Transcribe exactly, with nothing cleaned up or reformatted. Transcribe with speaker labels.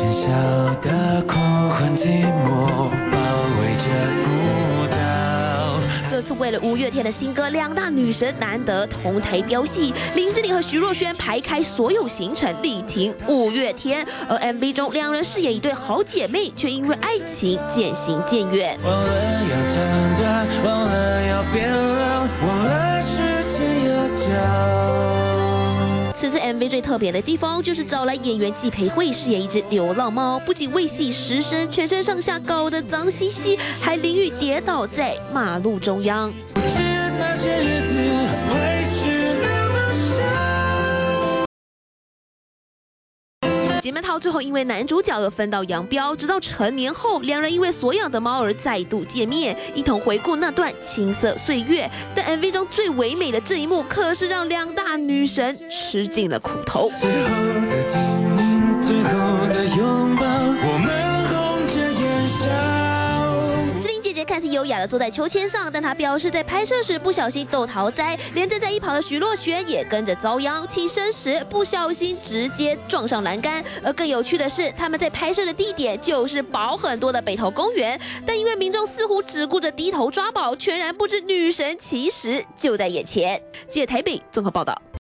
Speaker 1: 喧嚣的狂欢寂寞包围着舞蹈。
Speaker 2: 这次为了五月天的新歌，两大女神难得同台飙戏，林志玲和徐若瑄排开所有行程力挺五月天。而 M V 中，两人饰演一对好姐妹，却因为爱情渐行渐远。
Speaker 1: 忘了要长大，忘了要变老，忘了时间有脚。
Speaker 2: 此次 M V 最特别的地方，就是找来演员季培慧饰演一只流浪猫，不仅为戏失声，全身上下搞得脏兮兮，还淋雨跌倒在马路中央。
Speaker 1: 不知那些日子会是那么少。
Speaker 2: 姐妹淘最后因为男主角而分道扬镳，直到成年后，两人因为所养的猫而再度见面，一同回顾那段青涩岁月。但 M V 中最唯美的这一幕，可是让两大女神吃尽了苦头。
Speaker 1: 最后的叮咛，最后的拥抱，我们红着眼笑。
Speaker 2: 志玲姐姐看似优雅的坐在秋千上，但她表示在拍摄时不小心斗桃栽，连站在一旁的徐若瑄也跟着遭殃，起身时不小心直接撞上栏杆。而更有趣的是，他们在拍摄的地点就是宝很多的北投公园，但因为民众似乎只顾着低头抓宝，全然不知女神其实就在眼前。记者台北综合报道。